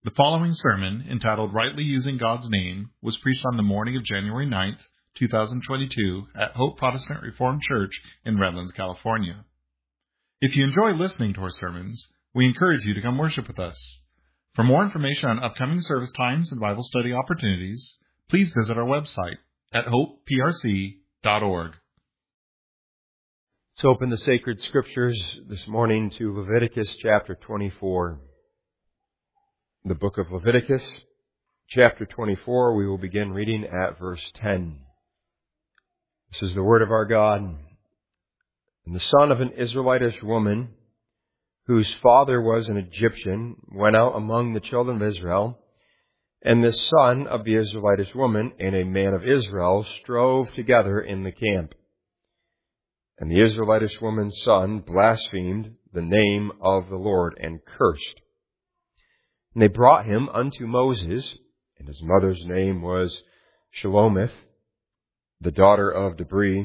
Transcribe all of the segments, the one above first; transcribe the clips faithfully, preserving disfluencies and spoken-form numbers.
The following sermon, entitled Rightly Using God's Name, was preached on the morning of January ninth, two thousand twenty-two at Hope Protestant Reformed Church in Redlands, California. If you enjoy listening to our sermons, we encourage you to come worship with us. For more information on upcoming service times and Bible study opportunities, please visit our website at hope p r c dot org. Let's open the sacred scriptures this morning to Leviticus chapter twenty-four. The book of Leviticus, chapter twenty-four, we will begin reading at verse ten. This is the word of our God. And the son of an Israelitish woman, whose father was an Egyptian, went out among the children of Israel, and this son of the Israelitish woman and a man of Israel strove together in the camp. And the Israelitish woman's son blasphemed the name of the Lord and cursed. And they brought him unto Moses, and his mother's name was Shelomith, the daughter of Debri,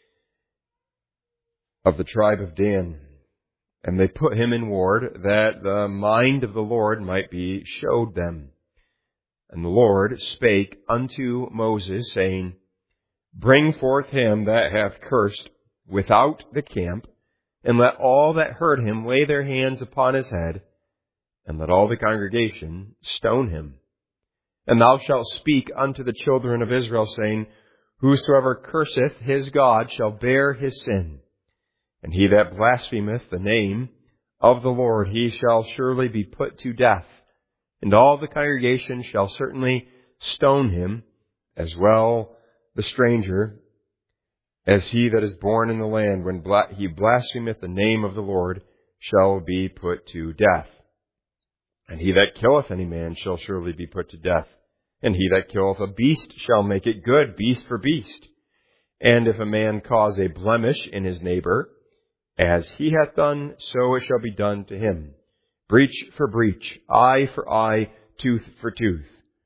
of the tribe of Dan. And they put him in ward, that the mind of the Lord might be showed them. And the Lord spake unto Moses, saying, Bring forth him that hath cursed without the camp, and let all that heard him lay their hands upon his head, and let all the congregation stone him. And thou shalt speak unto the children of Israel, saying, Whosoever curseth his God shall bear his sin. And he that blasphemeth the name of the Lord, he shall surely be put to death. And all the congregation shall certainly stone him, as well the stranger as he that is born in the land. When he blasphemeth the name of the Lord, shall be put to death. And he that killeth any man shall surely be put to death. And he that killeth a beast shall make it good, beast for beast. And if a man cause a blemish in his neighbor, as he hath done, so it shall be done to him. Breach for breach, eye for eye, tooth for tooth.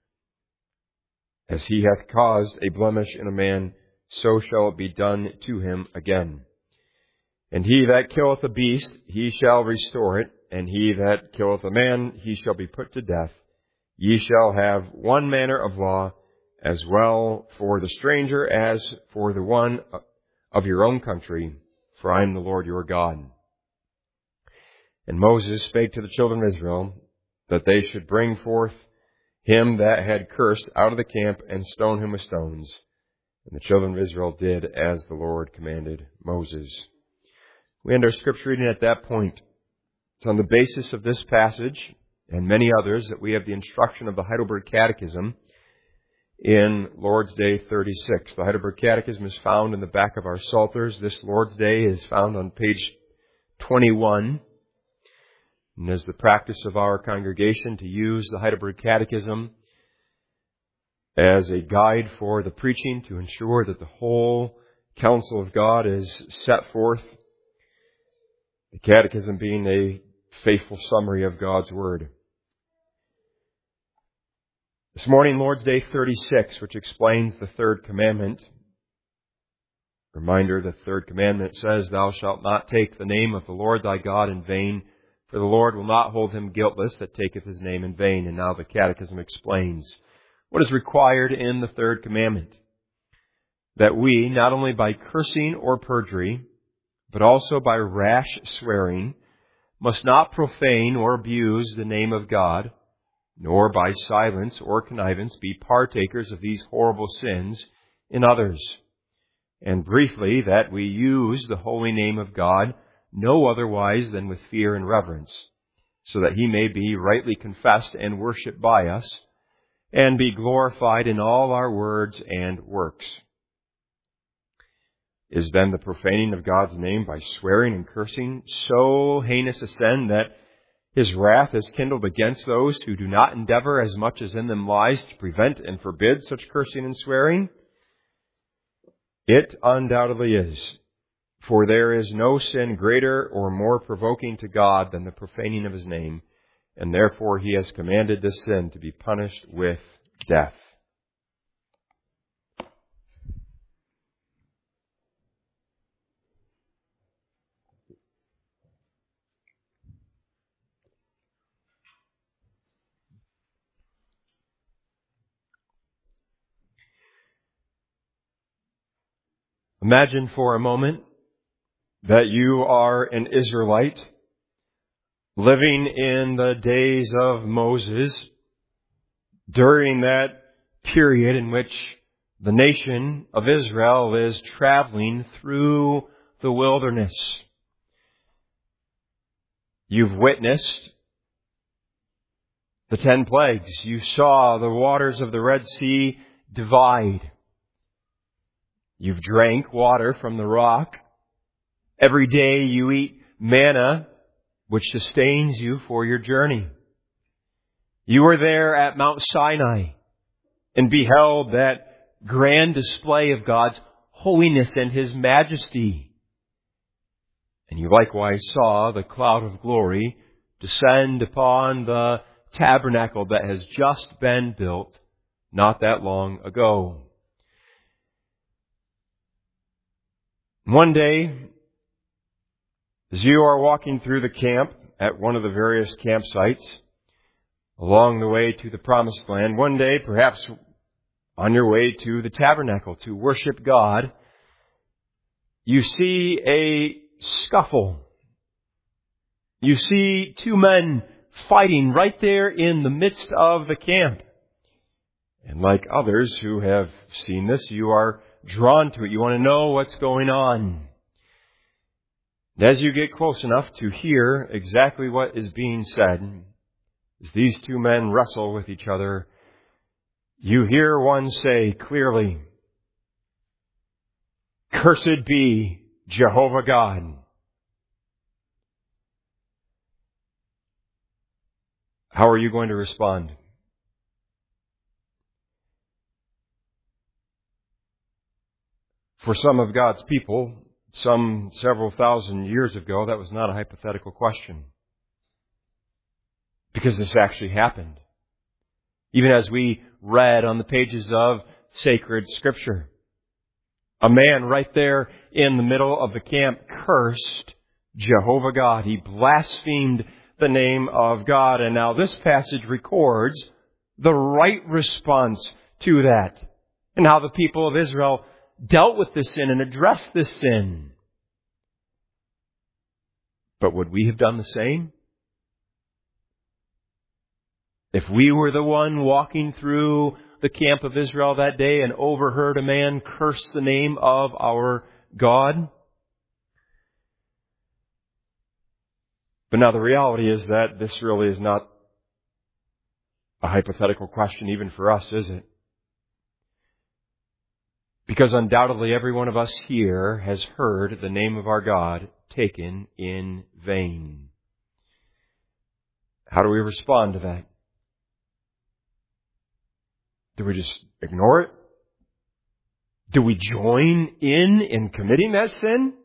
As he hath caused a blemish in a man, so shall it be done to him again. And he that killeth a beast, he shall restore it. And he that killeth a man, he shall be put to death. Ye shall have one manner of law, as well for the stranger as for the one of your own country, for I am the Lord your God. And Moses spake to the children of Israel, that they should bring forth him that had cursed out of the camp, and stone him with stones. And the children of Israel did as the Lord commanded Moses. We end our scripture reading at that point. It's on the basis of this passage and many others that we have the instruction of the Heidelberg Catechism in Lord's Day thirty-six. The Heidelberg Catechism is found in the back of our Psalters. This Lord's Day is found on page twenty-one. And it is the practice of our congregation to use the Heidelberg Catechism as a guide for the preaching, to ensure that the whole counsel of God is set forth. The Catechism being a faithful summary of God's Word. This morning, Lord's Day thirty-six, which explains the third commandment. Reminder, the third commandment says, Thou shalt not take the name of the Lord thy God in vain, for the Lord will not hold him guiltless that taketh his name in vain. And now the Catechism explains what is required in the third commandment. That we, not only by cursing or perjury, but also by rash swearing, must not profane or abuse the name of God, nor by silence or connivance be partakers of these horrible sins in others. And briefly, that we use the holy name of God no otherwise than with fear and reverence, so that he may be rightly confessed and worshipped by us, and be glorified in all our words and works. Is then the profaning of God's name by swearing and cursing so heinous a sin that his wrath is kindled against those who do not endeavor as much as in them lies to prevent and forbid such cursing and swearing? It undoubtedly is. For there is no sin greater or more provoking to God than the profaning of his name, and therefore he has commanded this sin to be punished with death. Imagine for a moment that you are an Israelite living in the days of Moses, during that period in which the nation of Israel is traveling through the wilderness. You've witnessed the ten plagues. You saw the waters of the Red Sea divide. You've drank water from the rock. Every day you eat manna, which sustains you for your journey. You were there at Mount Sinai and beheld that grand display of God's holiness and His majesty. And you likewise saw the cloud of glory descend upon the tabernacle that has just been built not that long ago. One day, as you are walking through the camp at one of the various campsites along the way to the Promised Land, one day, perhaps on your way to the tabernacle to worship God, you see a scuffle. You see two men fighting right there in the midst of the camp. And like others who have seen this, you are drawn to it. You want to know what's going on. And as you get close enough to hear exactly what is being said, as these two men wrestle with each other, you hear one say clearly, "Cursed be Jehovah God." How are you going to respond? For some of God's people, some several thousand years ago, that was not a hypothetical question. Because this actually happened. Even as we read on the pages of sacred Scripture. A man right there in the middle of the camp cursed Jehovah God. He blasphemed the name of God. And now this passage records the right response to that. And how the people of Israel dealt with this sin and addressed this sin. But would we have done the same? If we were the one walking through the camp of Israel that day and overheard a man curse the name of our God? But now the reality is that this really is not a hypothetical question even for us, is it? Because undoubtedly every one of us here has heard the name of our God taken in vain. How do we respond to that? Do we just ignore it? Do we join in in committing that sin?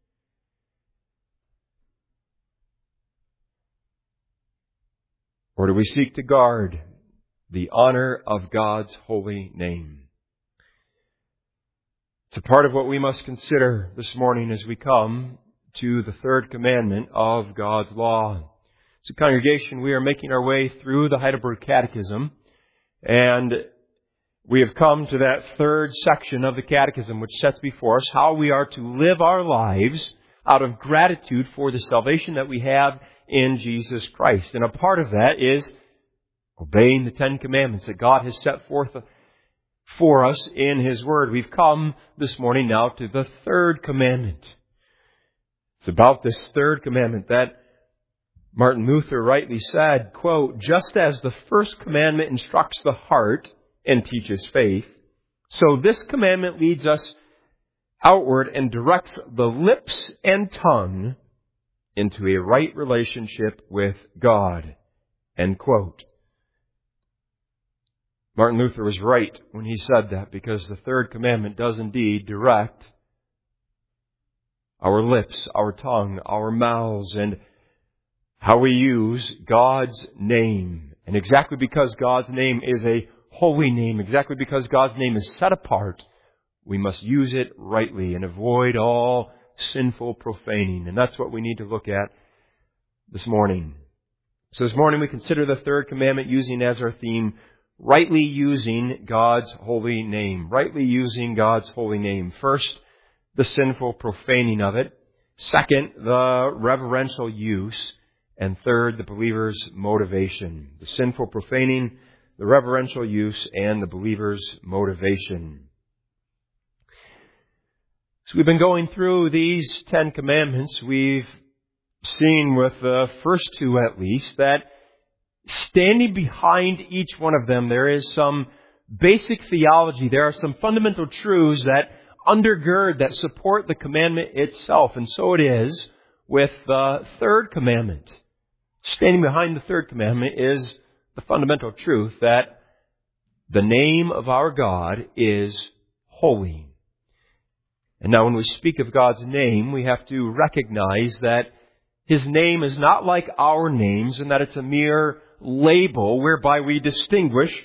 Or do we seek to guard the honor of God's holy name? It's a part of what we must consider this morning as we come to the third commandment of God's law. As a congregation, we are making our way through the Heidelberg Catechism, and we have come to that third section of the Catechism, which sets before us how we are to live our lives out of gratitude for the salvation that we have in Jesus Christ. And a part of that is obeying the Ten Commandments that God has set forth for us in His Word. We've come this morning now to the third commandment. It's about this third commandment that Martin Luther rightly said, quote, "Just as the first commandment instructs the heart and teaches faith, so this commandment leads us outward and directs the lips and tongue into a right relationship with God." End quote. Martin Luther was right when he said that, because the third commandment does indeed direct our lips, our tongue, our mouths, and how we use God's name. And exactly because God's name is a holy name, exactly because God's name is set apart, we must use it rightly and avoid all sinful profaning. And that's what we need to look at this morning. So this morning we consider the third commandment using as our theme, rightly using God's holy name. Rightly using God's holy name. First, the sinful profaning of it. Second, the reverential use. And third, the believer's motivation. The sinful profaning, the reverential use, and the believer's motivation. So we've been going through these Ten Commandments. We've seen with the first two at least that standing behind each one of them there is some basic theology. There are some fundamental truths that undergird, that support the commandment itself. And so it is with the third commandment. Standing behind the third commandment is the fundamental truth that the name of our God is holy. And now when we speak of God's name, we have to recognize that His name is not like our names and that it's a mere label whereby we distinguish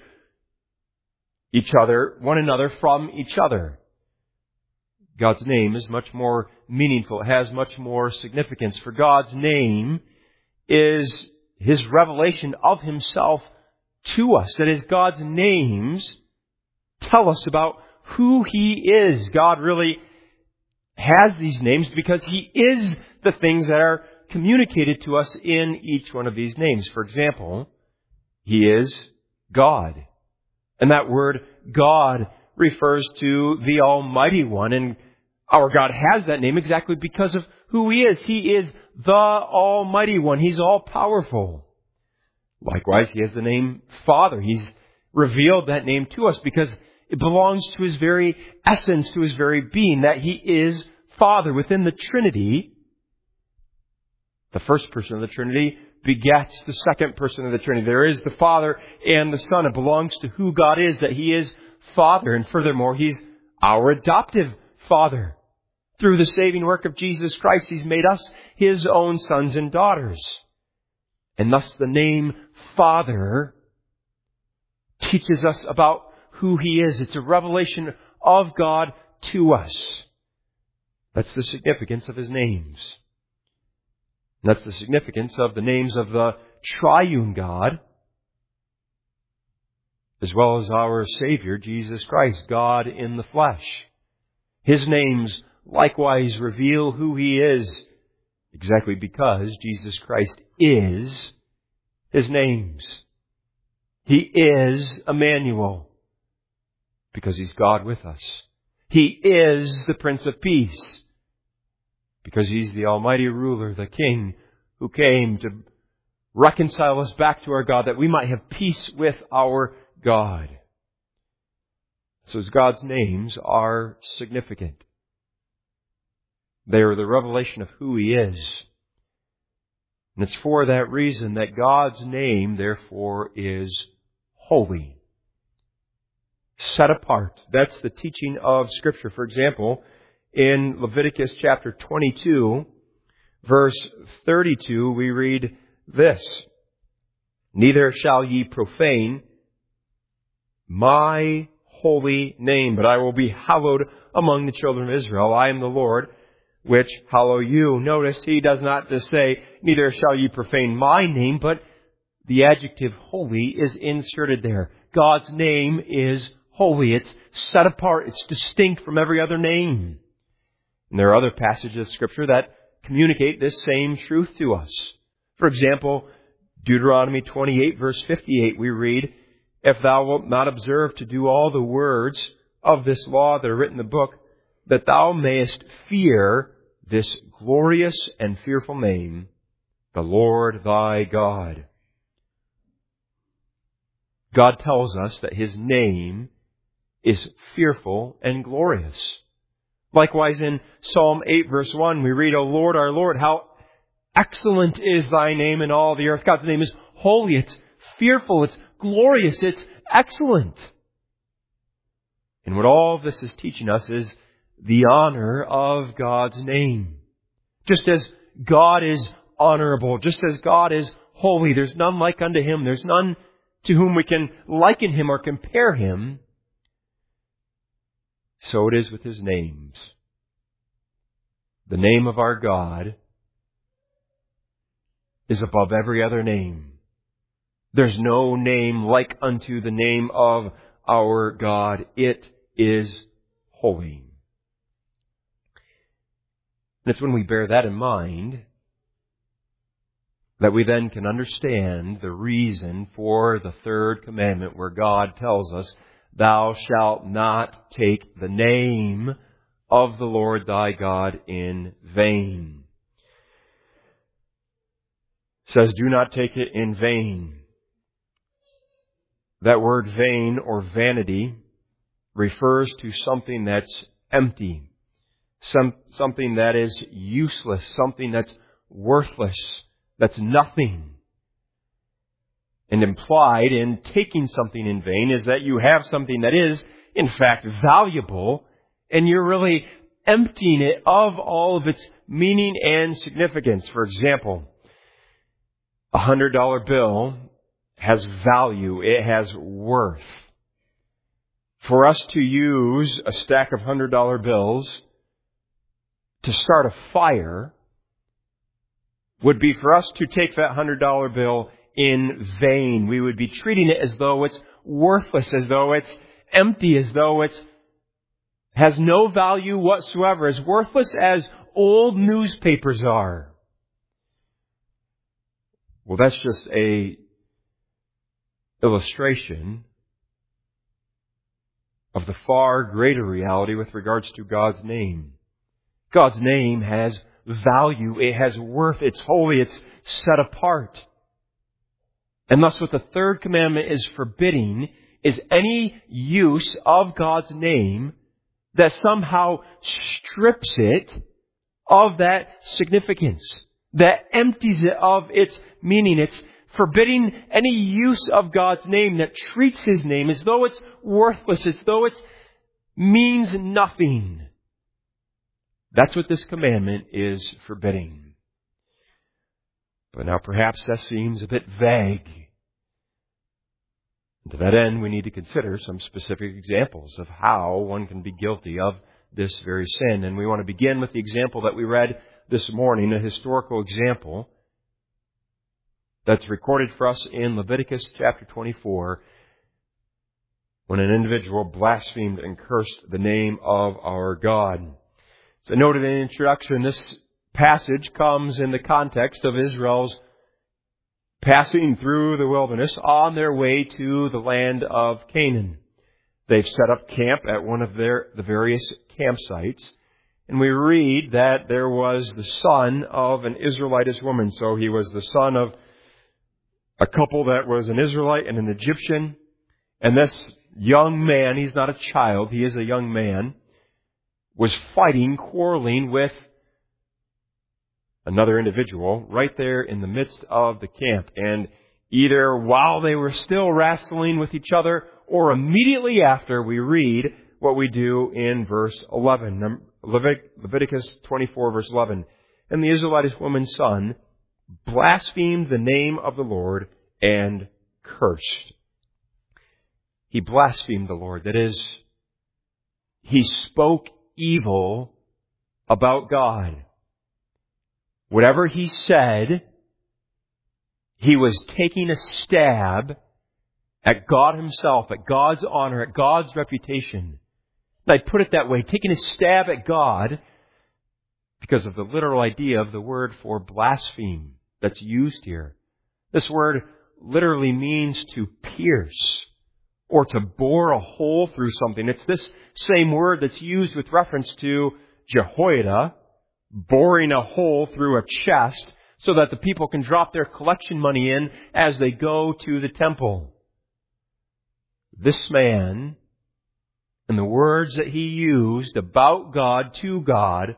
each other, one another from each other. God's name is much more meaningful. It has much more significance. For God's name is His revelation of Himself to us. That is, God's names tell us about who He is. God really has these names because He is the things that are communicated to us in each one of these names. For example, He is God. And that word God refers to the Almighty One. And our God has that name exactly because of who He is. He is the Almighty One. He's all-powerful. Likewise, He has the name Father. He's revealed that name to us because it belongs to His very essence, to His very being, that He is Father. Within the Trinity, the first person of the Trinity begets the second person of the Trinity. There is the Father and the Son. It belongs to who God is, that He is Father. And furthermore, He's our adoptive Father. Through the saving work of Jesus Christ, He's made us His own sons and daughters. And thus the name Father teaches us about who He is. It's a revelation of God to us. That's the significance of His names. And that's the significance of the names of the triune God, as well as our Savior, Jesus Christ, God in the flesh. His names likewise reveal who He is, exactly because Jesus Christ is His names. He is Emmanuel, because He's God with us. He is the Prince of Peace, because He's the Almighty Ruler, the King, who came to reconcile us back to our God, that we might have peace with our God. So God's names are significant. They are the revelation of who He is. And it's for that reason that God's name, therefore, is holy. Set apart. That's the teaching of Scripture. For example, in Leviticus chapter twenty-two, verse thirty-two, we read this: "Neither shall ye profane my holy name, but I will be hallowed among the children of Israel. I am the Lord, which hallow you." Notice He does not just say, "Neither shall ye profane my name," but the adjective holy is inserted there. God's name is holy. It's set apart. It's distinct from every other name. And there are other passages of Scripture that communicate this same truth to us. For example, Deuteronomy twenty-eight, verse fifty-eight, we read, "If thou wilt not observe to do all the words of this law that are written in the book, that thou mayest fear this glorious and fearful name, the Lord thy God." God tells us that His name is fearful and glorious. Likewise, in Psalm eight, verse one, we read, "O Lord, our Lord, how excellent is Thy name in all the earth." God's name is holy, it's fearful, it's glorious, it's excellent. And what all of this is teaching us is the honor of God's name. Just as God is honorable, just as God is holy, there's none like unto Him, there's none to whom we can liken Him or compare Him. So it is with His names. The name of our God is above every other name. There's no name like unto the name of our God. It is holy. And it's when we bear that in mind that we then can understand the reason for the third commandment, where God tells us, "Thou shalt not take the name of the Lord thy God in vain." It says, "Do not take it in vain." That word vain or vanity refers to something that's empty, some, something that is useless, something that's worthless, that's nothing. And implied in taking something in vain is that you have something that is, in fact, valuable, and you're really emptying it of all of its meaning and significance. For example, a hundred dollar bill has value. It has worth. For us to use a stack of hundred dollar bills to start a fire would be for us to take that hundred dollar bill in vain. We would be treating it as though it's worthless, as though it's empty, as though it has no value whatsoever, as worthless as old newspapers are. Well, that's just a illustration of the far greater reality with regards to God's name. God's name has value. It has worth. It's holy. It's set apart. And thus what the third commandment is forbidding is any use of God's name that somehow strips it of that significance, that empties it of its meaning. It's forbidding any use of God's name that treats His name as though it's worthless, as though it means nothing. That's what this commandment is forbidding. But now perhaps that seems a bit vague. To that end, we need to consider some specific examples of how one can be guilty of this very sin. And we want to begin with the example that we read this morning, a historical example that's recorded for us in Leviticus chapter twenty-four, when an individual blasphemed and cursed the name of our God. As I noted in the introduction, this passage comes in the context of Israel's passing through the wilderness on their way to the land of Canaan. They've set up camp at one of their the various campsites. And we read that there was the son of an Israelitish woman. So he was the son of a couple that was an Israelite and an Egyptian. And this young man, he's not a child, he is a young man, was fighting, quarreling with another individual right there in the midst of the camp. And either while they were still wrestling with each other or immediately after, we read what we do in verse eleven. Leviticus twenty-four, verse eleven. And the Israelitish woman's son blasphemed the name of the Lord and cursed. He blasphemed the Lord. That is, he spoke evil about God. Whatever he said, he was taking a stab at God Himself, at God's honor, at God's reputation. And I put it that way, taking a stab at God because of the literal idea of the word for blaspheme that's used here. This word literally means to pierce or to bore a hole through something. It's this same word that's used with reference to Jehoiada boring a hole through a chest so that the people can drop their collection money in as they go to the temple. This man, and the words that he used about God to God,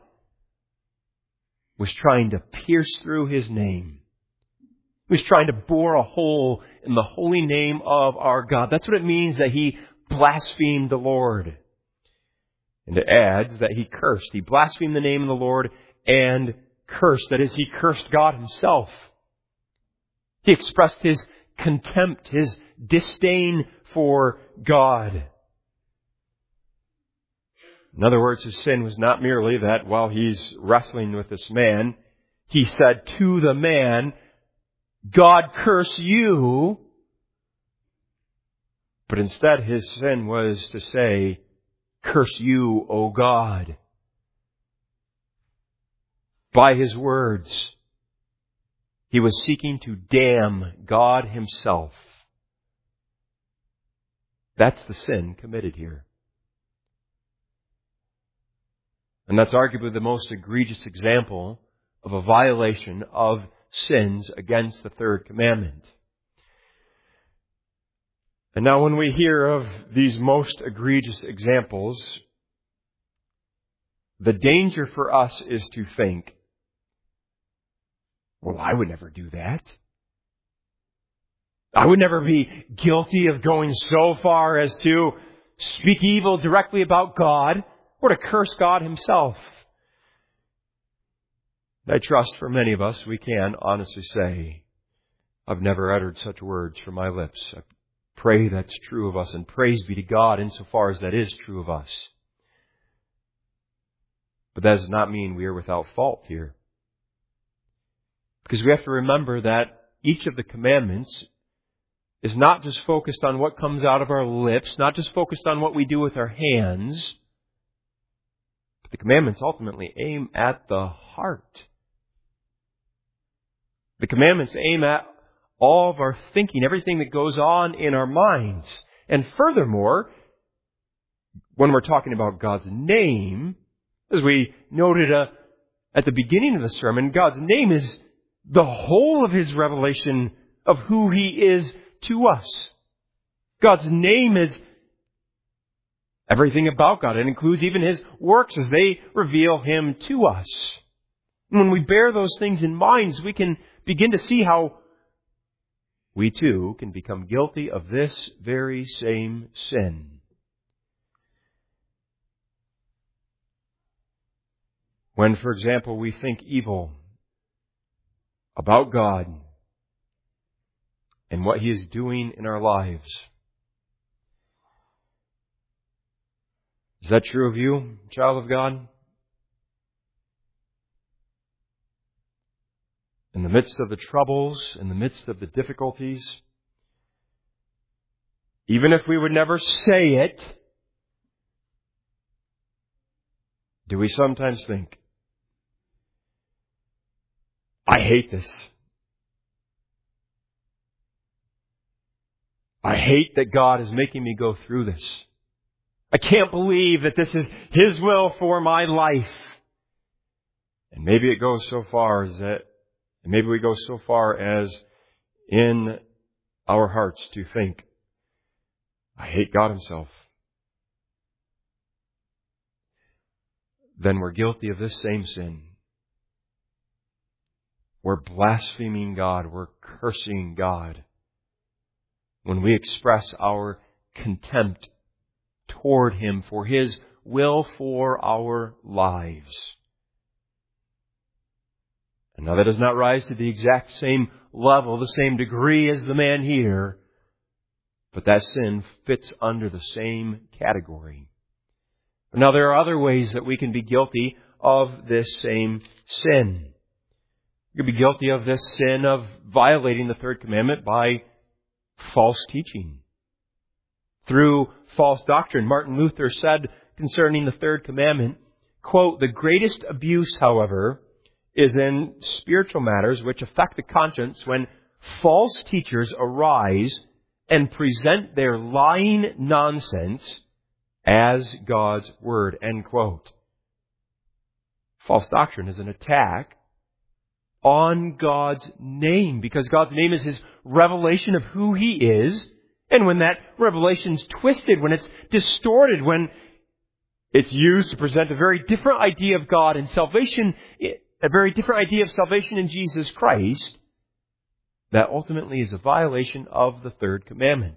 was trying to pierce through His name. He was trying to bore a hole in the holy name of our God. That's what it means that he blasphemed the Lord. And it adds that he cursed. He blasphemed the name of the Lord and cursed. That is, he cursed God Himself. He expressed his contempt, his disdain for God. In other words, his sin was not merely that while he's wrestling with this man, he said to the man, "God curse you." But instead his sin was to say, "Curse you, O God." by his words, he was seeking to damn God himself. That's the sin committed here. And that's arguably the most egregious example of a violation of sins against the third commandment. And now when we hear of these most egregious examples, the danger for us is to think, well, I would never do that. I would never be guilty of going so far as to speak evil directly about God or to curse God himself. I trust for many of us we can honestly say, I've never uttered such words from my lips. I pray that's true of us, and praise be to God insofar as that is true of us. But that does not mean we are without fault here. Because we have to remember that each of the commandments is not just focused on what comes out of our lips, not just focused on what we do with our hands, but the commandments ultimately aim at the heart. The commandments aim at all of our thinking, everything that goes on in our minds. And furthermore, when we're talking about God's name, as we noted uh, at the beginning of the sermon, God's name is the whole of his revelation of who he is to us. God's name is everything about God. It includes even his works as they reveal him to us. And when we bear those things in mind, we can begin to see how we too can become guilty of this very same sin. When, for example, we think evil about God and what he is doing in our lives. Is that true of you, child of God? In the midst of the troubles, in the midst of the difficulties, even if we would never say it, do we sometimes think, I hate this. I hate that God is making me go through this. I can't believe that this is his will for my life. And maybe it goes so far as that, and maybe we go so far as in our hearts to think, I hate God himself. Then we're guilty of this same sin. We're blaspheming God. We're cursing God when we express our contempt toward him for his will for our lives. And now that does not rise to the exact same level, the same degree as the man here, but that sin fits under the same category. Now there are other ways that we can be guilty of this same sin. You could be guilty of this sin of violating the third commandment by false teaching. Through false doctrine. Martin Luther said concerning the third commandment, quote, the greatest abuse, however, is in spiritual matters which affect the conscience when false teachers arise and present their lying nonsense as God's word, end quote. False doctrine is an attack on God's name, because God's name is his revelation of who he is. And when that revelation is twisted, when it's distorted, when it's used to present a very different idea of God and salvation, a very different idea of salvation in Jesus Christ, that ultimately is a violation of the third commandment.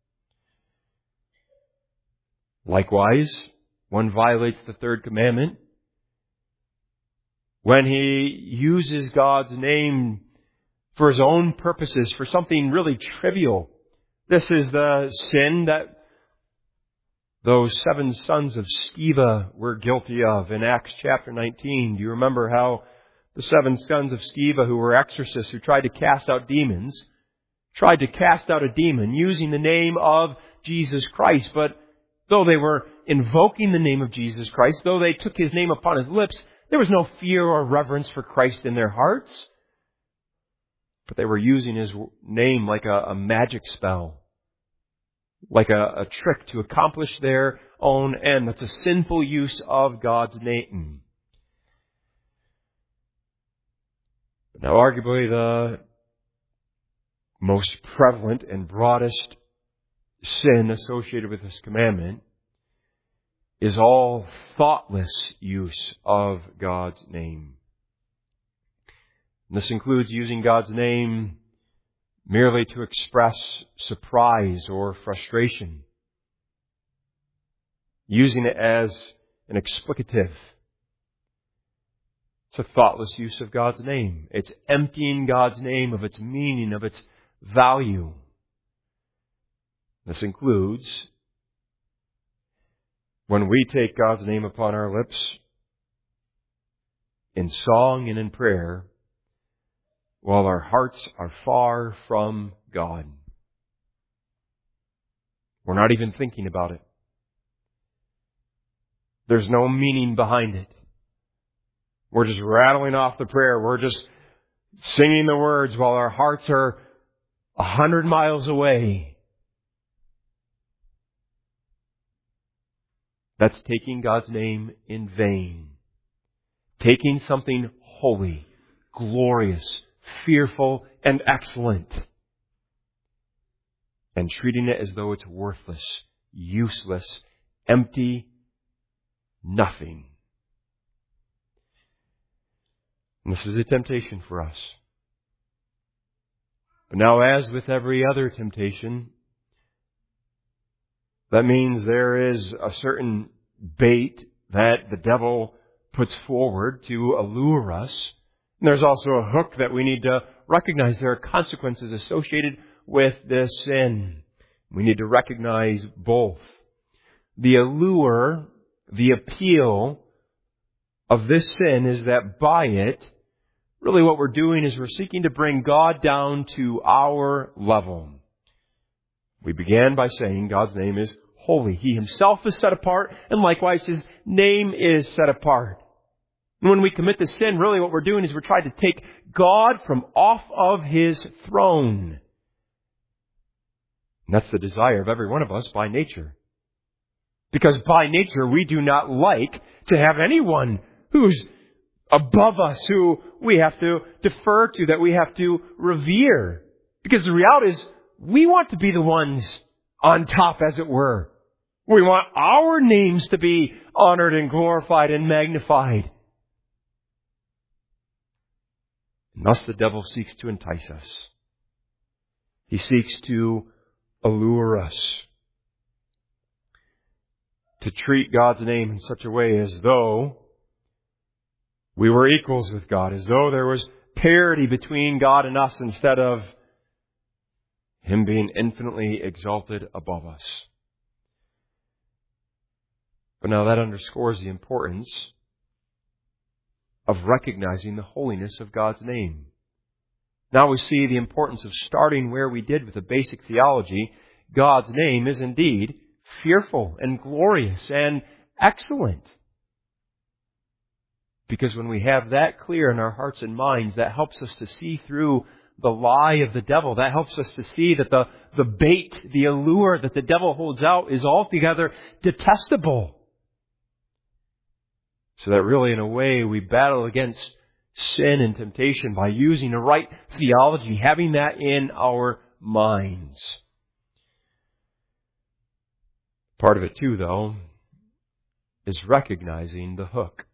Likewise, one violates the third commandment when he uses God's name for his own purposes, for something really trivial. This is the sin that those seven sons of Sceva were guilty of in Acts chapter nineteen. Do you remember how the seven sons of Sceva, who were exorcists, who tried to cast out demons, tried to cast out a demon using the name of Jesus Christ, but though they were invoking the name of Jesus Christ, though they took his name upon his lips, There was no fear or reverence for Christ in their hearts. But they were using His name like a, a magic spell, like a, a trick to accomplish their own end. That's a sinful use of God's name. Now, arguably the most prevalent and broadest sin associated with this commandment is all thoughtless use of God's name. And this includes using God's name merely to express surprise or frustration, using it as an explicative. It's a thoughtless use of God's name. It's emptying God's name of its meaning, of its value. This includes when we take God's name upon our lips in song and in prayer, while our hearts are far from God. We're not even thinking about it. There's no meaning behind it. We're just rattling off the prayer. We're just singing the words while our hearts are a hundred miles away. That's taking God's name in vain. Taking something holy, glorious, fearful, and excellent, and treating it as though it's worthless, useless, empty, nothing. And this is a temptation for us. But now, as with every other temptation, that means there is a certain bait that the devil puts forward to allure us. And there's also a hook that we need to recognize. There are consequences associated with this sin. We need to recognize both. The allure, the appeal of this sin is that by it, really what we're doing is we're seeking to bring God down to our level. We began by saying God's name is holy. He Himself is set apart, and likewise His name is set apart. And when we commit this sin, really what we're doing is we're trying to take God from off of His throne. And that's the desire of every one of us by nature. Because by nature we do not like to have anyone who's above us, who we have to defer to, that we have to revere. Because the reality is we want to be the ones on top, as it were. We want our names to be honored and glorified and magnified. And thus the devil seeks to entice us. He seeks to allure us. To treat God's name in such a way as though we were equals with God, as though there was parity between God and us instead of Him being infinitely exalted above us. But now that underscores the importance of recognizing the holiness of God's name. Now we see the importance of starting where we did with the basic theology. God's name is indeed fearful and glorious and excellent. Because when we have that clear in our hearts and minds, that helps us to see through the lie of the devil. That helps us to see that the, the bait, the allure that the devil holds out is altogether detestable. So that really, in a way, we battle against sin and temptation by using the right theology, having that in our minds. Part of it, too, though, is recognizing the hook.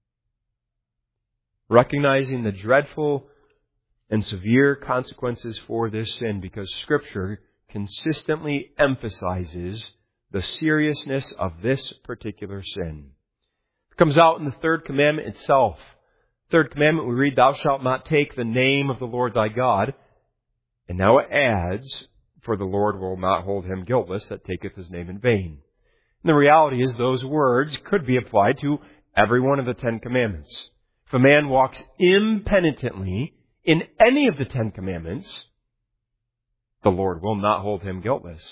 Recognizing the dreadful and severe consequences for this sin, because Scripture consistently emphasizes the seriousness of this particular sin. It comes out in the third commandment itself. Third commandment, we read, "Thou shalt not take the name of the Lord thy God." And now it adds, "For the Lord will not hold him guiltless that taketh his name in vain." And the reality is those words could be applied to every one of the Ten Commandments. If a man walks impenitently in any of the Ten Commandments, the Lord will not hold him guiltless.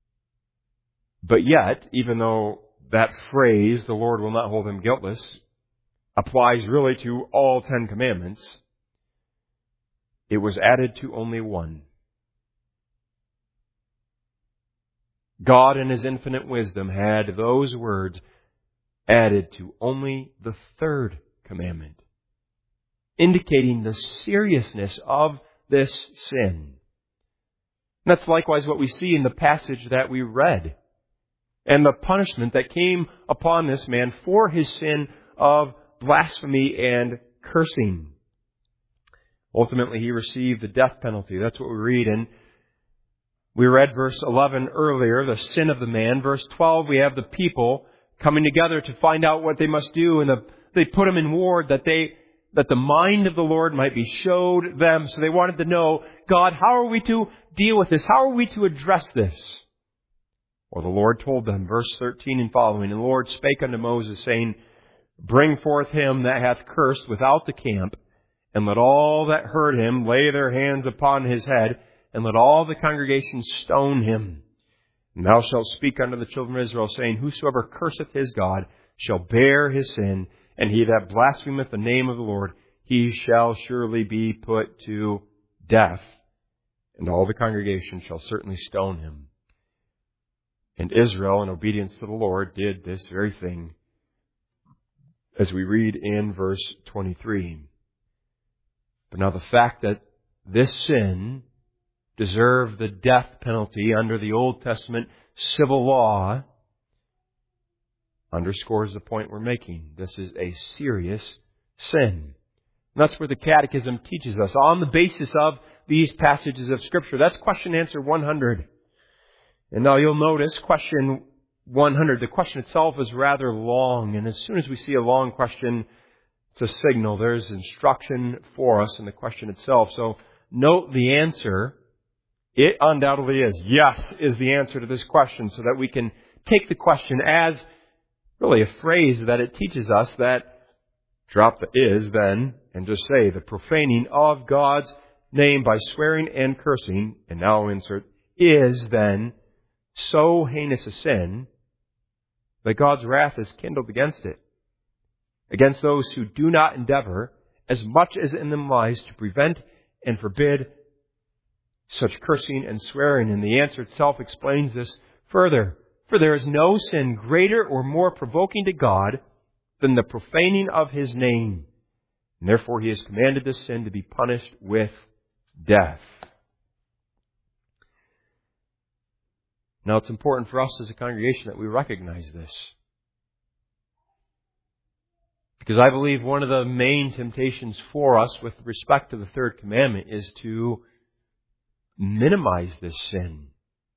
But yet, even though that phrase, "the Lord will not hold him guiltless," applies really to all Ten Commandments, it was added to only one. God in His infinite wisdom had those words added to only the third commandment, indicating the seriousness of this sin. And that's likewise what we see in the passage that we read, and the punishment that came upon this man for his sin of blasphemy and cursing. Ultimately, he received the death penalty. That's what we read in. We read verse eleven earlier, the sin of the man. Verse twelve, we have the people coming together to find out what they must do, and the, they put him in ward that they that the mind of the Lord might be showed them. So they wanted to know, God, how are we to deal with this? How are we to address this? Well, the Lord told them, verse thirteen and following, and the Lord spake unto Moses, saying, Bring forth him that hath cursed without the camp, and let all that heard him lay their hands upon his head, and let all the congregation stone him. And thou shalt speak unto the children of Israel, saying, Whosoever curseth his God shall bear his sin, and he that blasphemeth the name of the Lord, he shall surely be put to death. And all the congregation shall certainly stone him. And Israel, in obedience to the Lord, did this very thing, as we read in verse twenty-three. But now the fact that this sin deserved the death penalty under the Old Testament civil law underscores the point we're making. This is a serious sin. And that's where the Catechism teaches us, on the basis of these passages of Scripture. That's question answer one hundred. And now you'll notice question one hundred, the question itself is rather long. And as soon as we see a long question, it's a signal. There's instruction for us in the question itself. So note the answer. It undoubtedly is. Yes is the answer to this question, so that we can take the question as really a phrase that it teaches us, that drop the is then and just say the profaning of God's name by swearing and cursing, and now insert, is then so heinous a sin that God's wrath is kindled against it, against those who do not endeavor, as much as in them lies, to prevent and forbid such cursing and swearing. And the answer itself explains this further. For there is no sin greater or more provoking to God than the profaning of His name. And therefore He has commanded this sin to be punished with death. Now it's important for us as a congregation that we recognize this, because I believe one of the main temptations for us with respect to the third commandment is to minimize this sin,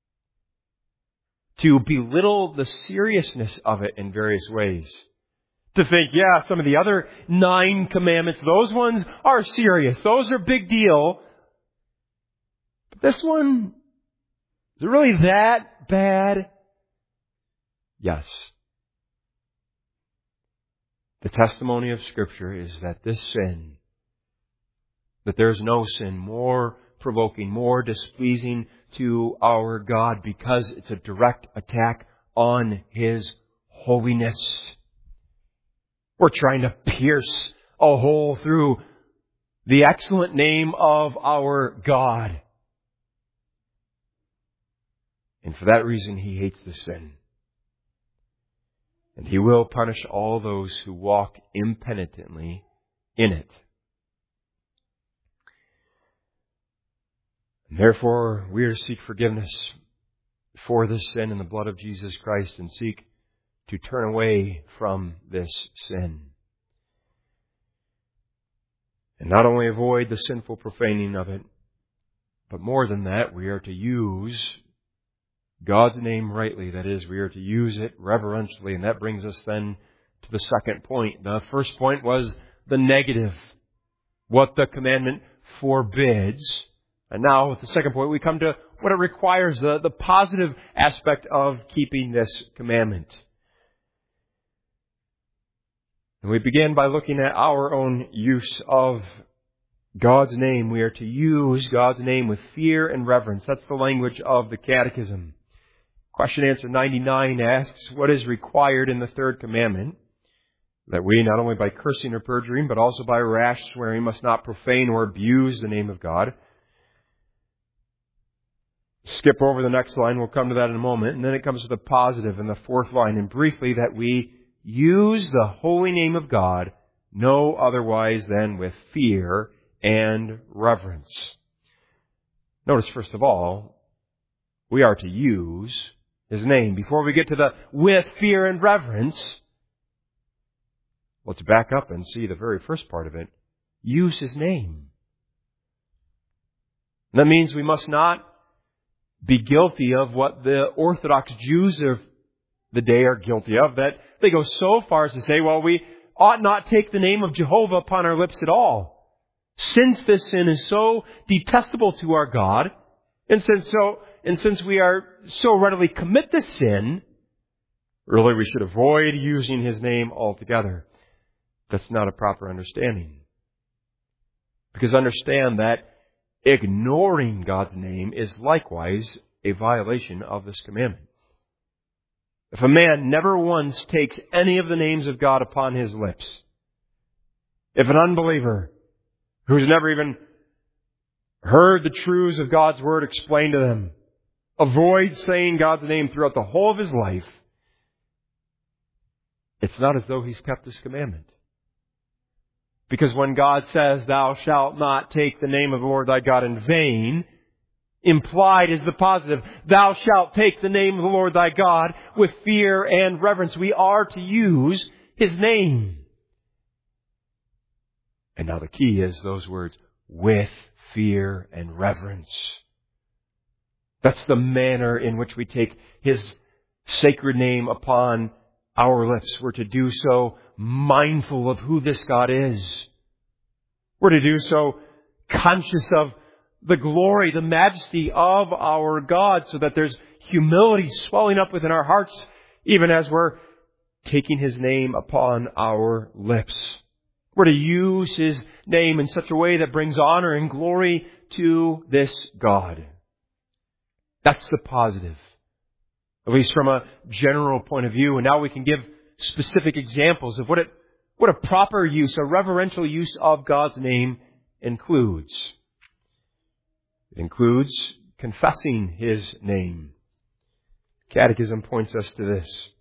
to belittle the seriousness of it in various ways. To think, yeah, some of the other nine commandments, those ones are serious. Those are big deal. But this one, is it really that bad? Yes. The testimony of Scripture is that this sin, that there is no sin more provoking, more displeasing to our God, because it's a direct attack on His holiness. We're trying to pierce a hole through the excellent name of our God. And for that reason, He hates the sin. And He will punish all those who walk impenitently in it. And therefore, we are to seek forgiveness for this sin in the blood of Jesus Christ, and seek to turn away from this sin. And not only avoid the sinful profaning of it, but more than that, we are to use God's name rightly. That is, we are to use it reverentially. And that brings us then to the second point. The first point was the negative, what the commandment forbids. And now with the second point, we come to what it requires, the, the positive aspect of keeping this commandment. And we begin by looking at our own use of God's name. We are to use God's name with fear and reverence. That's the language of the Catechism. Question answer ninety-nine asks, what is required in the third commandment? That we, not only by cursing or perjuring, but also by rash swearing, must not profane or abuse the name of God. Skip over the next line. We'll come to that in a moment. And then it comes to the positive in the fourth line. And briefly, that we use the holy name of God no otherwise than with fear and reverence. Notice, first of all, we are to use His name. Before we get to the with fear and reverence, let's back up and see the very first part of it. Use His name. That means we must not be guilty of what the Orthodox Jews of the day are guilty of, that they go so far as to say, well, we ought not take the name of Jehovah upon our lips at all. Since this sin is so detestable to our God, and since so and since we are so readily commit this sin, really we should avoid using His name altogether. That's not a proper understanding. Because understand that ignoring God's name is likewise a violation of this commandment. If a man never once takes any of the names of God upon his lips, if an unbeliever who's never even heard the truths of God's Word explained to them avoids saying God's name throughout the whole of his life, it's not as though he's kept this commandment. Because when God says, thou shalt not take the name of the Lord thy God in vain, implied is the positive. Thou shalt take the name of the Lord thy God with fear and reverence. We are to use His name. And now the key is those words, with fear and reverence. That's the manner in which we take His sacred name upon our lips. We're to do so mindful of who this God is. We're to do so conscious of the glory, the majesty of our God, so that there's humility swelling up within our hearts, even as we're taking His name upon our lips. We're to use His name in such a way that brings honor and glory to this God. That's the positive, at least from a general point of view. And now we can give specific examples of what it, what a proper use, a reverential use of God's name includes. It includes confessing His name. Catechism points us to this.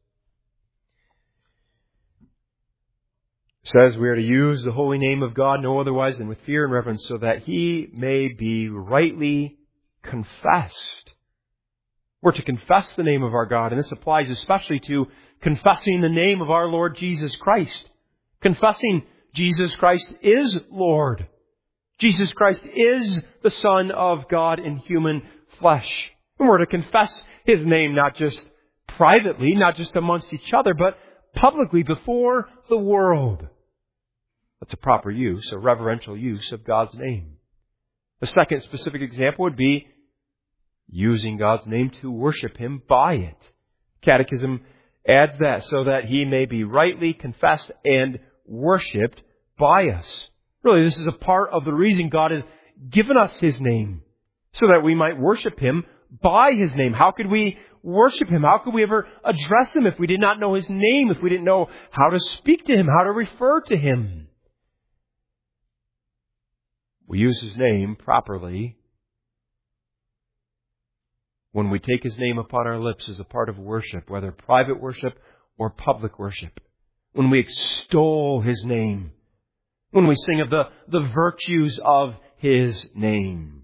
It says we are to use the holy name of God no otherwise than with fear and reverence, so that He may be rightly confessed. We're to confess the name of our God, and this applies especially to confessing the name of our Lord Jesus Christ. Confessing Jesus Christ is Lord. Jesus Christ is the Son of God in human flesh. And we're to confess His name not just privately, not just amongst each other, but publicly before the world. That's a proper use, a reverential use of God's name. The second specific example would be using God's name to worship Him by it. Catechism adds that, so that He may be rightly confessed and worshipped by us. Really, this is a part of the reason God has given us His name, so that we might worship Him by His name. How could we worship Him? How could we ever address Him if we did not know His name, if we didn't know how to speak to Him, how to refer to Him? We use His name properly when we take His name upon our lips as a part of worship, whether private worship or public worship. When we extol His name. When we sing of the, the virtues of His name.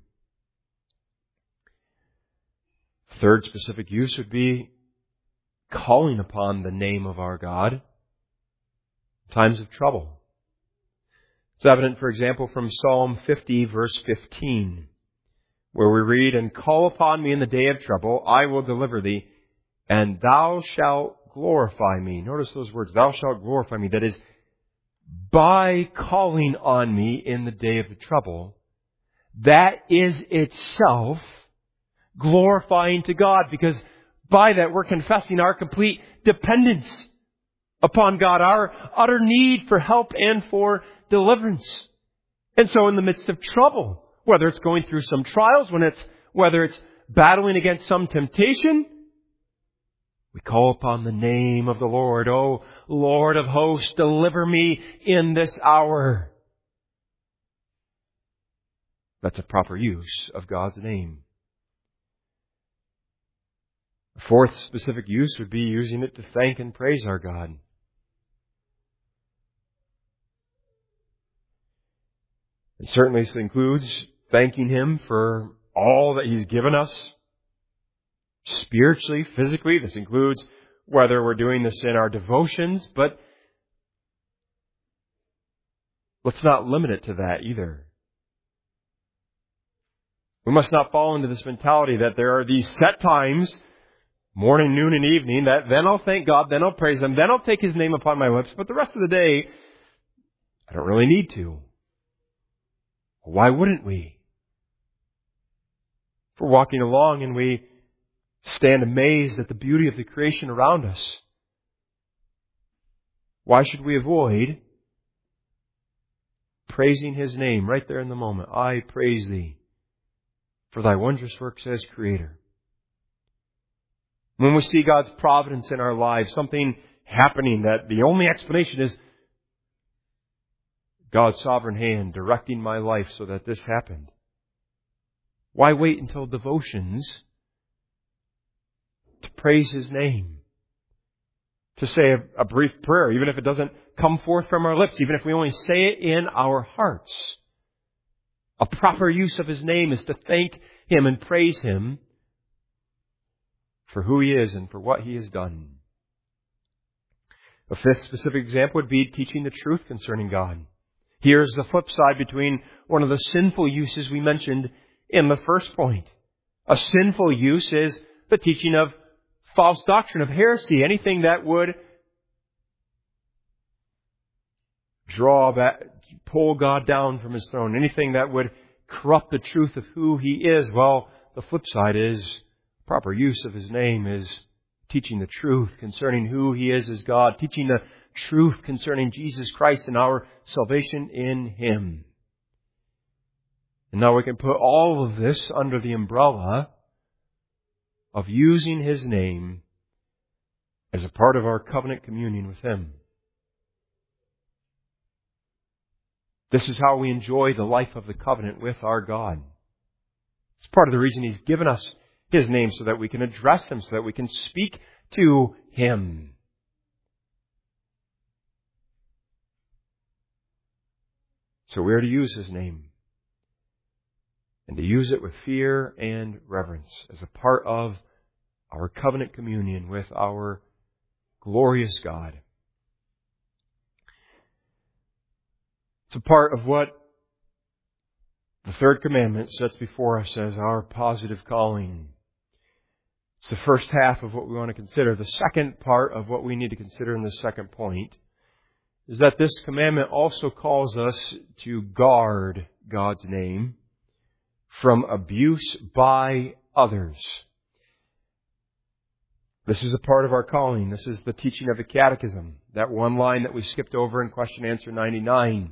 Third specific use would be calling upon the name of our God in times of trouble. It's evident, for example, from Psalm fifty, verse fifteen, where we read, and call upon me in the day of trouble, I will deliver thee, and thou shalt glorify me. Notice those words, thou shalt glorify me. That is, by calling on me in the day of the trouble, that is itself glorifying to God, because by that we're confessing our complete dependence upon God, our utter need for help and for deliverance. And so in the midst of trouble, whether it's going through some trials, when it's, whether it's battling against some temptation, We call upon the name of the Lord. O Lord of hosts, deliver me in this hour. That's a proper use of God's name. A fourth specific use would be using it to thank and praise our God. And certainly this includes thanking Him for all that He's given us, spiritually, physically. This includes whether we're doing this in our devotions, but let's not limit it to that either. We must not fall into this mentality that there are these set times, morning, noon, and evening, that then I'll thank God, then I'll praise Him, then I'll take His name upon my lips, but the rest of the day, I don't really need to. Why wouldn't we? If we're walking along and we stand amazed at the beauty of the creation around us, why should we avoid praising His name right there in the moment? I praise Thee for Thy wondrous works as Creator. When we see God's providence in our lives, something happening that the only explanation is God's sovereign hand directing my life so that this happened, why wait until devotions to praise His name? To say a, a brief prayer, even if it doesn't come forth from our lips, even if we only say it in our hearts. A proper use of His name is to thank Him and praise Him for who He is and for what He has done. A fifth specific example would be teaching the truth concerning God. Here's the flip side between one of the sinful uses we mentioned in the first point. A sinful use is the teaching of false doctrine, of heresy, anything that would draw back, pull God down from His throne, anything that would corrupt the truth of who He is. Well, the flip side is proper use of His name is teaching the truth concerning who He is as God, teaching the truth concerning Jesus Christ and our salvation in Him. And now we can put all of this under the umbrella of using His name as a part of our covenant communion with Him. This is how we enjoy the life of the covenant with our God. It's part of the reason He's given us His name, so that we can address Him, so that we can speak to Him. So we are to use His name, and to use it with fear and reverence as a part of our covenant communion with our glorious God. It's a part of what the third commandment sets before us as our positive calling. It's the first half of what we want to consider. The second part of what we need to consider in the second point is that this commandment also calls us to guard God's name from abuse by others. This is a part of our calling. This is the teaching of the Catechism. That one line that we skipped over in question answer ninety-nine.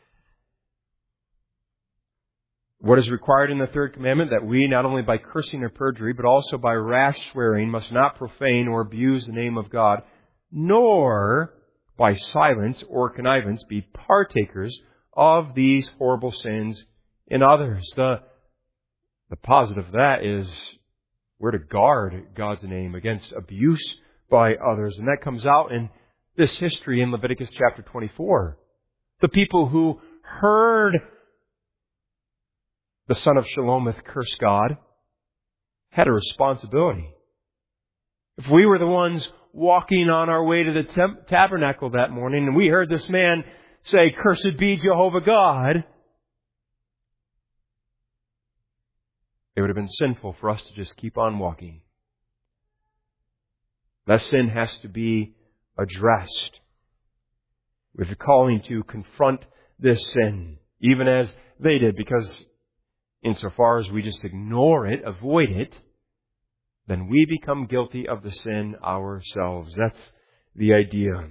What is required in the third commandment? That we, not only by cursing or perjury, but also by rash swearing, must not profane or abuse the name of God, nor by silence or connivance be partakers of these horrible sins in others. The, the positive of that is we're to guard God's name against abuse by others. And that comes out in this history in Leviticus chapter twenty-four. The people who heard the son of Shelomith curse God had a responsibility. If we were the ones walking on our way to the temp- tabernacle that morning and we heard this man say, "Cursed be Jehovah God," it would have been sinful for us to just keep on walking. That sin has to be addressed. We have a calling to confront this sin, even as they did, because insofar as we just ignore it, avoid it, then we become guilty of the sin ourselves. That's the idea.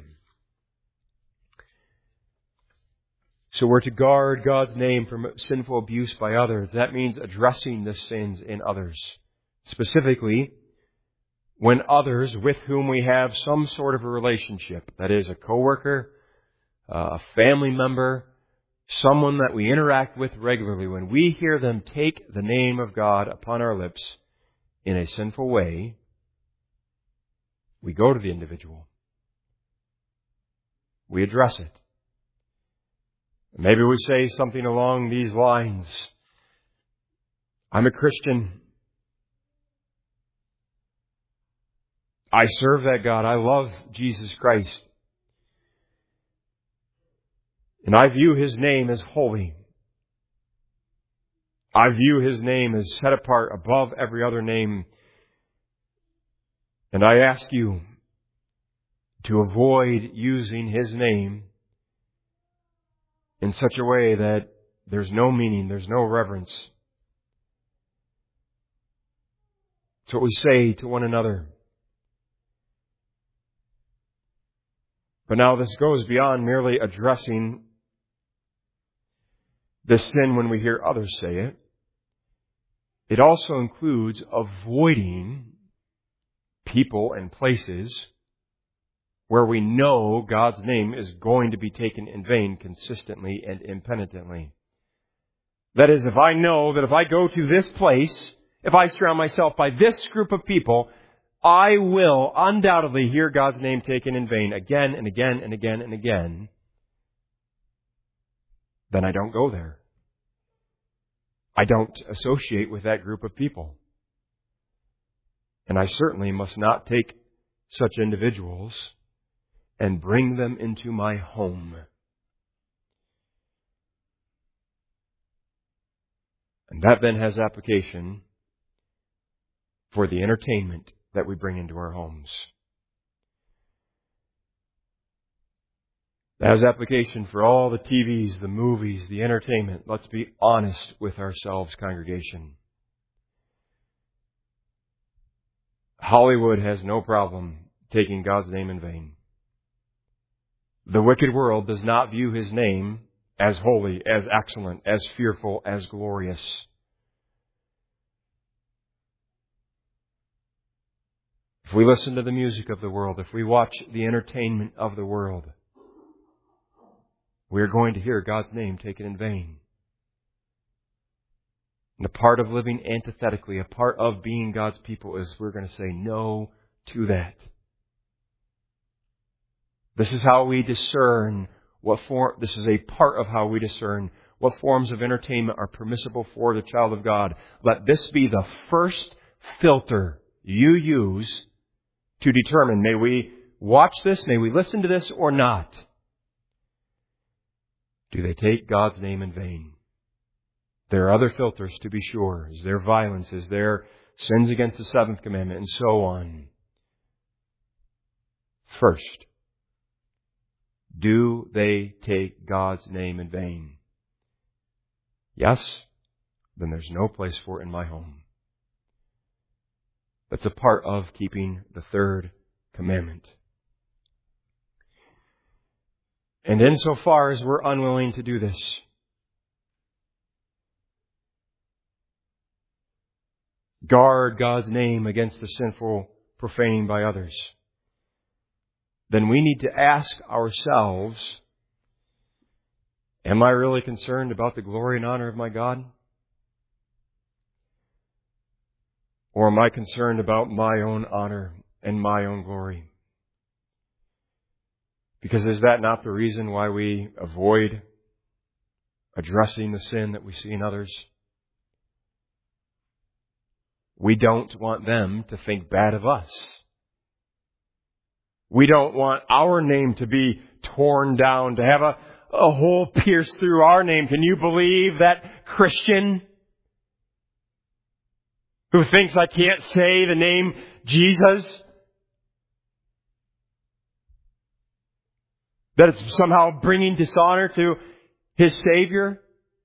So we're to guard God's name from sinful abuse by others. That means addressing the sins in others. Specifically, when others with whom we have some sort of a relationship, that is a coworker, a family member, someone that we interact with regularly, when we hear them take the name of God upon our lips in a sinful way, we go to the individual. We address it. Maybe we say something along these lines. I'm a Christian. I serve that God. I love Jesus Christ. And I view His name as holy. I view His name as set apart above every other name. And I ask you to avoid using His name in such a way that there's no meaning, there's no reverence. It's what we say to one another. But now this goes beyond merely addressing the sin when we hear others say it. It also includes avoiding people and places where we know God's name is going to be taken in vain consistently and impenitently. That is, if I know that if I go to this place, if I surround myself by this group of people, I will undoubtedly hear God's name taken in vain again and again and again and again, then I don't go there. I don't associate with that group of people. And I certainly must not take such individuals and bring them into my home. And that then has application for the entertainment that we bring into our homes. That has application for all the T Vs, the movies, the entertainment. Let's be honest with ourselves, congregation. Hollywood has no problem taking God's name in vain. The wicked world does not view His name as holy, as excellent, as fearful, as glorious. If we listen to the music of the world, if we watch the entertainment of the world, we are going to hear God's name taken in vain. And a part of living antithetically, a part of being God's people is we're going to say no to that. This is how we discern what form, this is a part of how we discern what forms of entertainment are permissible for the child of God. Let this be the first filter you use to determine, may we watch this, may we listen to this or not? Do they take God's name in vain? There are other filters, to be sure. Is there violence? Is there sins against the seventh commandment? And so on. First, do they take God's name in vain? Yes? Then there's no place for it in my home. That's a part of keeping the third commandment. And insofar as we're unwilling to do this, guard God's name against the sinful profaning by others, then we need to ask ourselves, am I really concerned about the glory and honor of my God? Or am I concerned about my own honor and my own glory? Because is that not the reason why we avoid addressing the sin that we see in others? We don't want them to think bad of us. We don't want our name to be torn down, to have a, a hole pierced through our name. Can you believe that Christian who thinks I can't say the name Jesus? That it's somehow bringing dishonor to his Savior?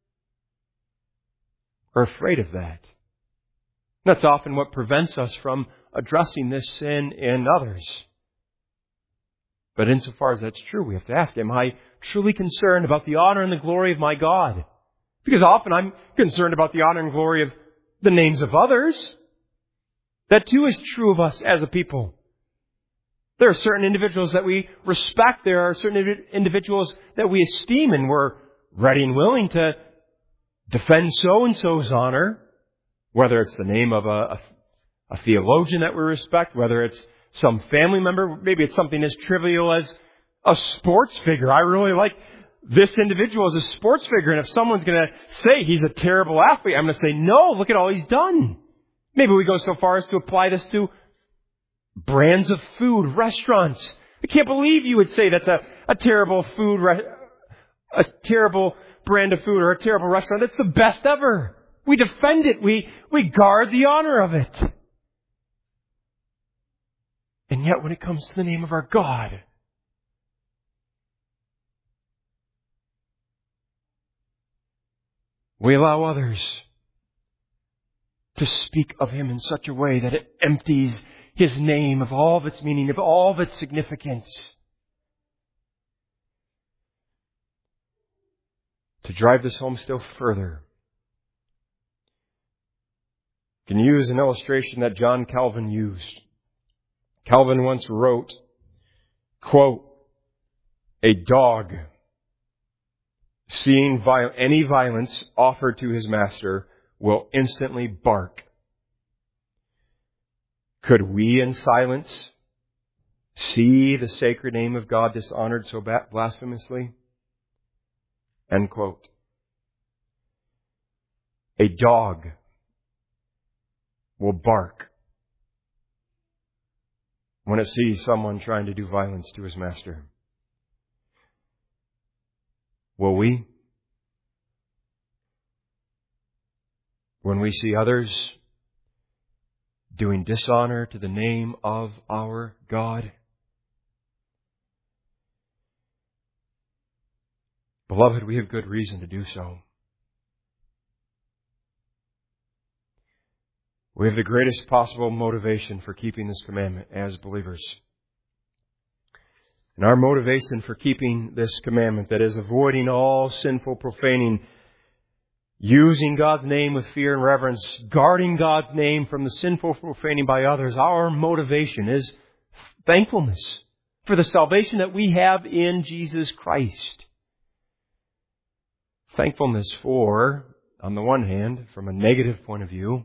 We're afraid of that. That's often what prevents us from addressing this sin in others. But insofar as that's true, we have to ask, am I truly concerned about the honor and the glory of my God? Because often I'm concerned about the honor and glory of the names of others. That too is true of us as a people. There are certain individuals that we respect. There are certain individuals that we esteem, and we're ready and willing to defend so-and-so's honor, whether it's the name of a, a, a theologian that we respect, whether it's some family member, maybe it's something as trivial as a sports figure. I really like this individual as a sports figure, and if someone's going to say he's a terrible athlete, I'm going to say, no, look at all he's done. Maybe we go so far as to apply this to brands of food, restaurants. I can't believe you would say that's a, a terrible food, re- a terrible brand of food or a terrible restaurant. That's the best ever. We defend it. We, we guard the honor of it. And yet when it comes to the name of our God, we allow others to speak of Him in such a way that it empties His name of all of its meaning, of all of its significance. To drive this home still further, I can use an illustration that John Calvin used. Calvin once wrote, quote, "A dog, seeing viol- any violence offered to his master, will instantly bark. Could we in silence see the sacred name of God dishonored so blasphemously?" End quote. A dog will bark when it sees someone trying to do violence to his master. Will we? When we see others doing dishonor to the name of our God? Beloved, we have good reason to do so. We have the greatest possible motivation for keeping this commandment as believers. And our motivation for keeping this commandment, that is, avoiding all sinful profaning, using God's name with fear and reverence, guarding God's name from the sinful profaning by others, our motivation is thankfulness for the salvation that we have in Jesus Christ. Thankfulness for, on the one hand, from a negative point of view,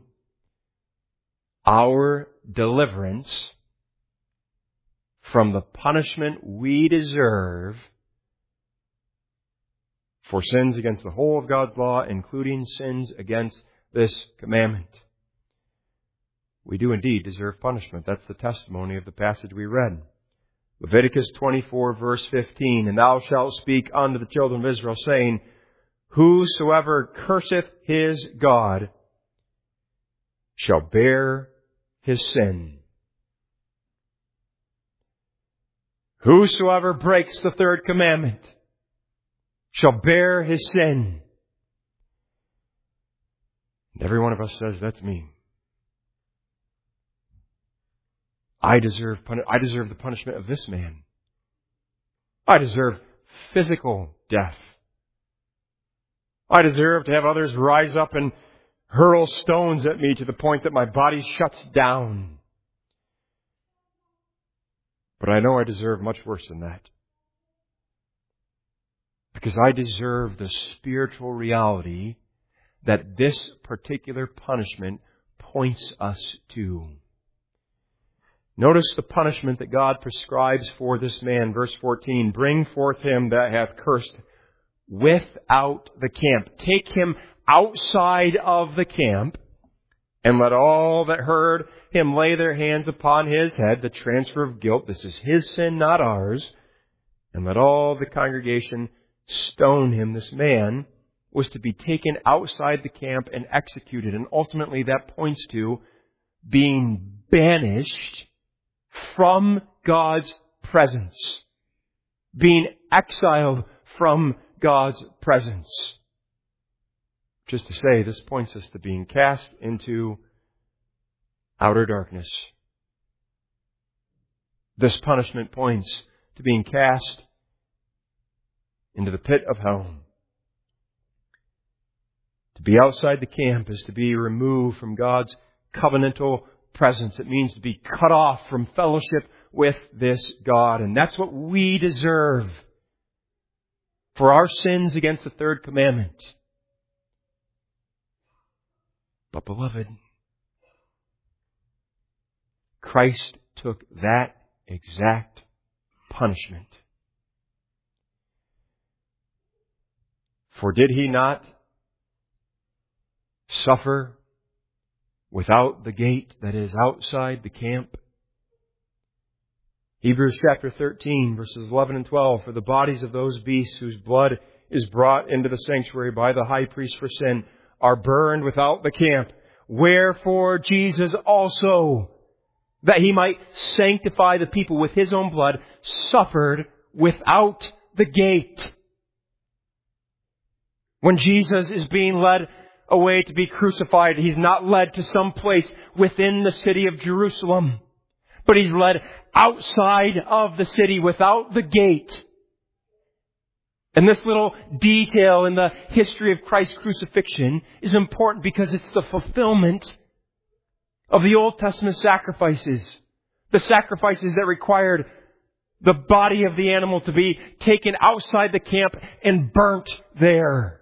our deliverance from the punishment we deserve for sins against the whole of God's law, including sins against this commandment. We do indeed deserve punishment. That's the testimony of the passage we read. Leviticus twenty-four, verse fifteen, "And thou shalt speak unto the children of Israel, saying, Whosoever curseth his God shall bear his sin. Whosoever breaks the third commandment shall bear his sin." And every one of us says, that's me. I deserve, I deserve the punishment of this man. I deserve physical death. I deserve to have others rise up and hurl stones at me to the point that my body shuts down. But I know I deserve much worse than that. Because I deserve the spiritual reality that this particular punishment points us to. Notice the punishment that God prescribes for this man. Verse fourteen, "Bring forth him that hath cursed without the camp." Take him outside of the camp, and let all that heard him lay their hands upon his head, the transfer of guilt. This is his sin, not ours. And let all the congregation stone him. This man was to be taken outside the camp and executed. And ultimately that points to being banished from God's presence. Being exiled from God's presence. Just to say, this points us to being cast into outer darkness. This punishment points to being cast into the pit of hell. To be outside the camp is to be removed from God's covenantal presence. It means to be cut off from fellowship with this God. And that's what we deserve for our sins against the third commandment. But beloved, Christ took that exact punishment. For did He not suffer without the gate that is outside the camp? Hebrews chapter thirteen, verses eleven and twelve. For the bodies of those beasts whose blood is brought into the sanctuary by the high priest for sin are burned without the camp. Wherefore Jesus also, that He might sanctify the people with His own blood, suffered without the gate. When Jesus is being led away to be crucified, He's not led to some place within the city of Jerusalem, but He's led outside of the city without the gate. And this little detail in the history of Christ's crucifixion is important because it's the fulfillment of the Old Testament sacrifices. The sacrifices that required the body of the animal to be taken outside the camp and burnt there.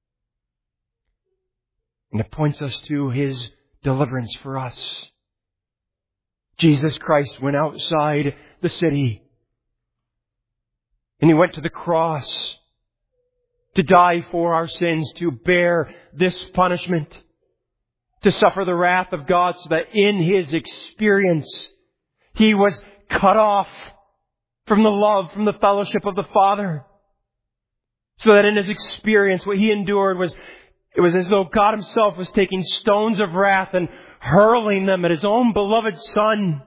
And it points us to His deliverance for us. Jesus Christ went outside the city. And He went to the cross to die for our sins, to bear this punishment, to suffer the wrath of God, so that in His experience He was cut off from the love, from the fellowship of the Father. So that in His experience, what He endured was, it was as though God Himself was taking stones of wrath and hurling them at His own beloved Son.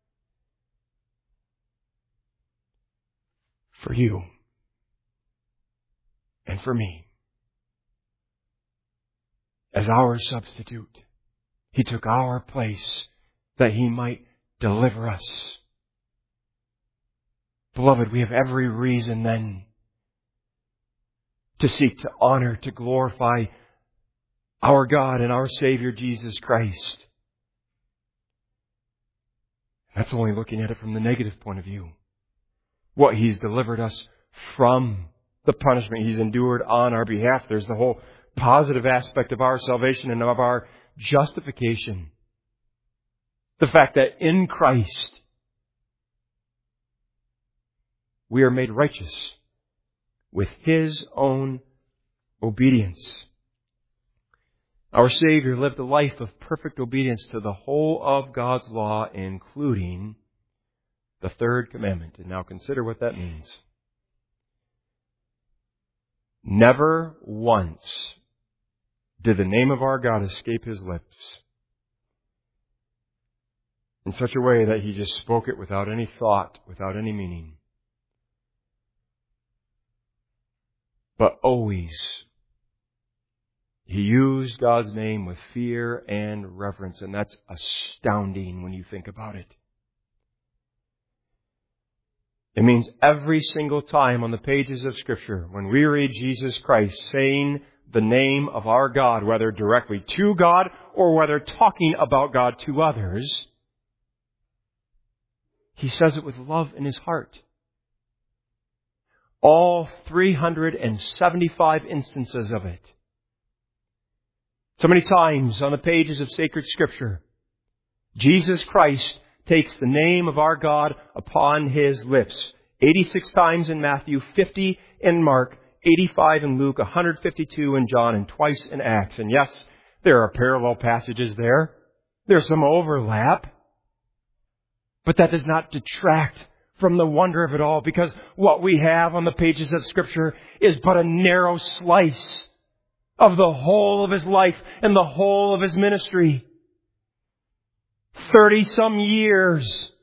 For you. And for me. As our substitute. He took our place that He might deliver us. Beloved, we have every reason then to seek to honor, to glorify our God and our Savior Jesus Christ. That's only looking at it from the negative point of view. What He's delivered us from, the punishment He's endured on our behalf. There's the whole positive aspect of our salvation and of our justification. The fact that in Christ we are made righteous with His own obedience. Our Savior lived a life of perfect obedience to the whole of God's law, including the third commandment. And now consider what that means. Never once did the name of our God escape His lips in such a way that He just spoke it without any thought, without any meaning. But always He used God's name with fear and reverence, and that's astounding when you think about it. It means every single time on the pages of Scripture, when we read Jesus Christ saying the name of our God, whether directly to God or whether talking about God to others, He says it with love in His heart. All three hundred seventy-five instances of it. So many times on the pages of sacred Scripture, Jesus Christ takes the name of our God upon His lips. eighty-six times in Matthew, fifty in Mark, eighty-five in Luke, one hundred fifty-two in John, and twice in Acts. And yes, there are parallel passages there. There's some overlap. But that does not detract from the wonder of it all, because what we have on the pages of Scripture is but a narrow slice of the whole of His life and the whole of His ministry. Thirty-some years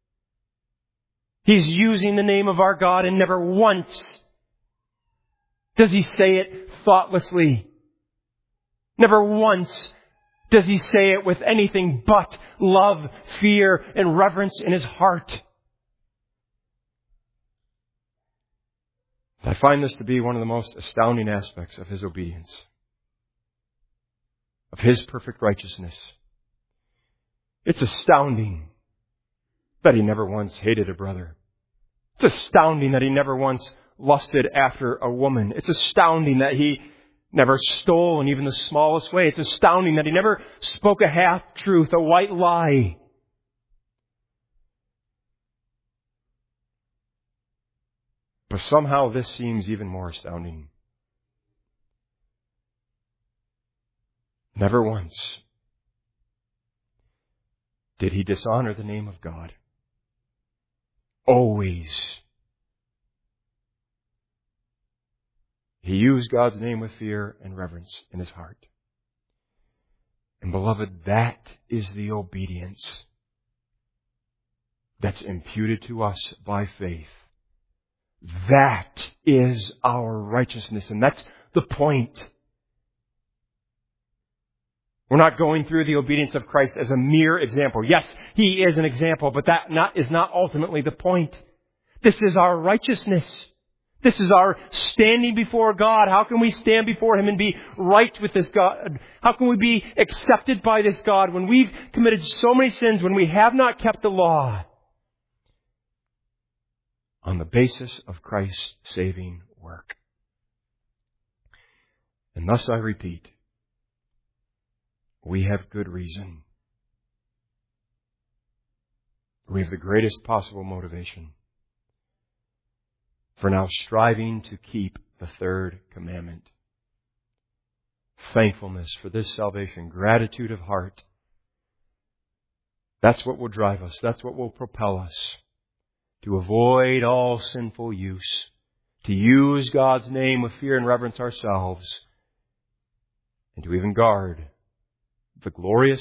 He's using the name of our God, and never once does He say it thoughtlessly. Never once does He say it with anything but love, fear, and reverence in His heart. I find this to be one of the most astounding aspects of His obedience, of His perfect righteousness. It's astounding that he never once hated a brother. It's astounding that he never once lusted after a woman. It's astounding that he never stole in even the smallest way. It's astounding that he never spoke a half-truth, a white lie. But somehow this seems even more astounding. Never once did he dishonor the name of God. Always he used God's name with fear and reverence in his heart. And beloved, that is the obedience that's imputed to us by faith. That is our righteousness, and that's the point. We're not going through the obedience of Christ as a mere example. Yes, He is an example, but that not, is not ultimately the point. This is our righteousness. This is our standing before God. How can we stand before Him and be right with this God? How can we be accepted by this God when we've committed so many sins, when we have not kept the law? On the basis of Christ's saving work. And thus I repeat, we have good reason. We have the greatest possible motivation for now striving to keep the third commandment. Thankfulness for this salvation, gratitude of heart. That's what will drive us. That's what will propel us to avoid all sinful use, to use God's name with fear and reverence ourselves, and to even guard the glorious,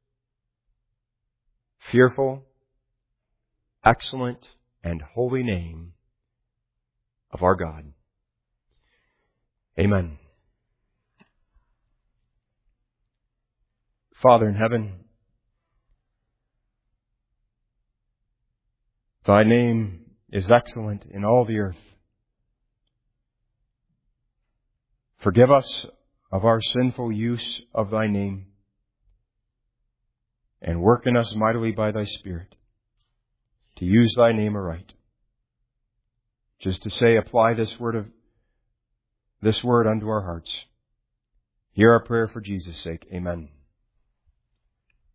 fearful, excellent, and holy name of our God. Amen. Father in heaven, Thy name is excellent in all the earth. Forgive us of our sinful use of Thy name, and work in us mightily by Thy Spirit to use Thy name aright. Just to say, apply this word of this word unto our hearts. Hear our prayer for Jesus' sake. Amen.